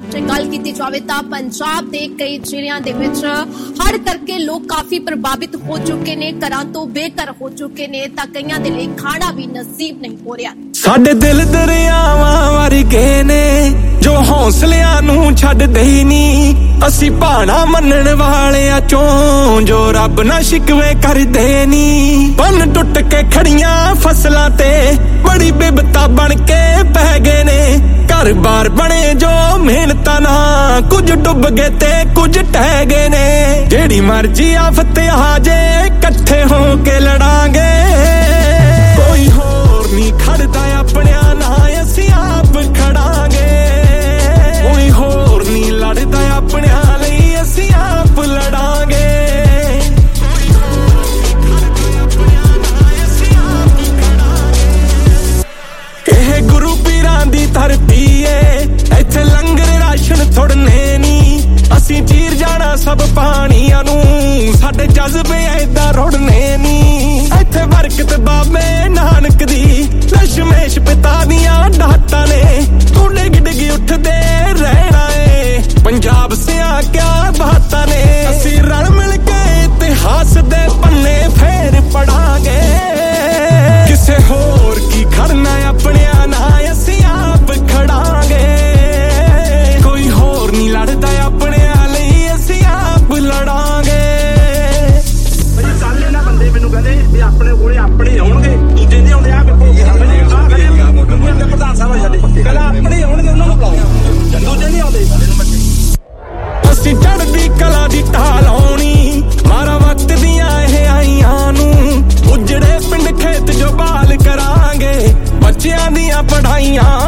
ਜੇ ਗੱਲ ਕੀਤੀ ਜਾਵੇ ਤਾਂ ਪੰਜਾਬ ਦੇ ਕਈ ਜ਼ਿਲ੍ਹਿਆਂ ਦੇ ਵਿੱਚ ਹੜ੍ਹ ਕਰਕੇ ਲੋਕ ਕਾਫੀ ਪ੍ਰਭਾਵਿਤ ਹੋ ਚੁੱਕੇ ਨੇ, ਘਰਾਂ ਤੋਂ ਬੇਘਰ ਹੋ ਚੁੱਕੇ ਨੇ, ਤਾਂ ਕਈਆਂ ਦੇ ਲਈ ਖਾਣਾ ਵੀ ਨਸੀਬ ਨਹੀਂ ਹੋ ਰਿਹਾ। ਸਾਡੇ ਦਿਲ ਦਰਿਆਵਾਂ ਵਰਗੇ ਨੇ ਜੋ ਹੌਸਲਿਆਂ ਨੂੰ ਛੱਡਦੇ ਹੀ ਨਹੀਂ, ਅਸੀਂ ਭਾਣਾ ਮੰਨਣ ਵਾਲਿਆਂ ਚੋਂ ਜੋ ਰੱਬ ਨਾਲ ਸ਼ਿਕਵੇ ਕਰਦੇ ਨਹੀਂ। ਬੰਨ ਟੁੱਟ ਕੇ ਖੜੀਆਂ ਫਸਲਾਂ ਤੇ ਬੜੀ ਬਿਪਤਾ ਬਣ ਕੇ ਪੈ ਗਏ ਨੇ, ਘਰ-ਬਾਰ ਬਣੇ ਜੋ ਮਿਹਨਤਾਂ ਨਾਲ ਕੁਝ ਡੁੱਬ ਗਏ ਤੇ ਕੁਝ ਟਹਿ ਗਏ ਨੇ। ਜਿਹੜੀ ਮਰਜ਼ੀ ਆਫਤ ਆ ਜੇ ਇਕੱਠੇ ਹੋ ਕੇ ਲੜਾਂਗੇ, ਕੋਈ ਹੋਰ ਨਹੀਂ ਖੜਦਾ ਆਪਣਿਆਂ ਨਾਲ, ਅਸੀਂ ਆਪ ਖੜਾਂਗੇ। ਕੋਈ ਹੋਰ ਨਹੀਂ ਲੜਦਾ ਆਪਣਿਆਂ ਲਈ, ਅਸੀਂ ਆਪ ਲੜਾਂਗੇ। ਇਹ ਗੁਰੂ ਪੀਰਾਂ ਦੀ ਧਰਤੀ ਏ, ਇੱਥੇ ਲੰਗਰ ਰਾਸ਼ਨ ਥੋੜਨੇ ਨੀ, ਅਸੀਂ ਚੀਰ ਜਾਣਾ ਸਭ ਪਾਣੀਆਂ ਨੂੰ, ਸਾਡੇ ਜਜ਼ਬੇ ਏਦਾਂ ਰੁੜਨੇ ਨੀ। ਇੱਥੇ ਬਰਕਤ ਬਾਬੇ ਨਾਨਕ ਦੀ, ਦਸ਼ਮੇਸ਼ ਪਿਤਾ ਦੀਆਂ ਡਾਟਾਂ ਨੇ, ਤੂੰ ਡਿੱਗ ਡਿੱਗ ਉੱਠਦੇ ਰਹਿਣਾ ਏ, ਪੰਜਾਬ ਸਿਆਂ ਕਿਆ ਬਾਤਾਂ ਨੇ। ਅਸੀਂ ਰਲ ਮਿਲ ਕੇ ਇਤਿਹਾਸ ਦੇ ਪੰਨੇ ਫੇਰ ਪੜਾਂਗੇ, ਕਿਸੇ ਹੋਰ ਕੀ ਖੜਨਾ ਆਪਣਿਆਂ ਨਾਲ, ਅਸੀਂ ਆਪ ਖੜਾਂਗੇ। ਕੋਈ ਹੋਰ ਨਹੀਂ ਲੜਦਾ ਆਪਣਿਆਂ ਲਈ, ਅਸੀਂ ਆਪ ਲੜਾਂਗੇ। ਕੱਲ ਇਹਨਾਂ ਬੰਦੇ ਮੈਨੂੰ ਕਹਿੰਦੇ ਵੀ ਆਪਣੇ ਕੋਲੇ ਆਪਣੇ ਆਉਣਗੇ, ਦੂਜੇ ਨਹੀਂ ਆਉਂਦੇ। ਆ ਪ੍ਰਧਾਨ ਸਾਹਿਬ ਸਾਡੇ ਕਹਿੰਦਾ ਆਪਣੇ ਆਉਣਗੇ, ਉਹਨਾਂ ਨੂੰ ਬੁਲਾਓ, ਦੂਜੇ ਨਹੀਂ ਆਉਂਦੇ। ਅਸੀਂ ਚੜ੍ਹਦੀ ਕਲਾ ਦੀ ਢਾਲ ਆਉਣੀ, ਮਾਰਾ ਵਕਤ ਦੀਆਂ ਇਹ ਆਈਆਂ ਨੂੰ, ਉਜੜੇ ਪਿੰਡ ਖੇਤ ਜੋ ਬਾਲ ਕਰਾਂਗੇ, ਬੱਚਿਆਂ ਦੀਆਂ ਪੜ੍ਹਾਈਆਂ